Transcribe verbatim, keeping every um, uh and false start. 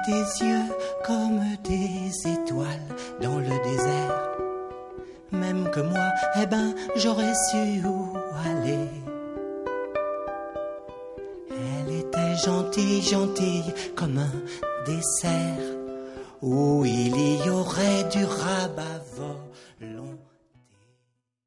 des yeux comme des étoiles dans le désert. Même que moi, eh ben, j'aurais su où aller. Elle était gentille, gentille comme un dessert où il y aurait du rabat-veau.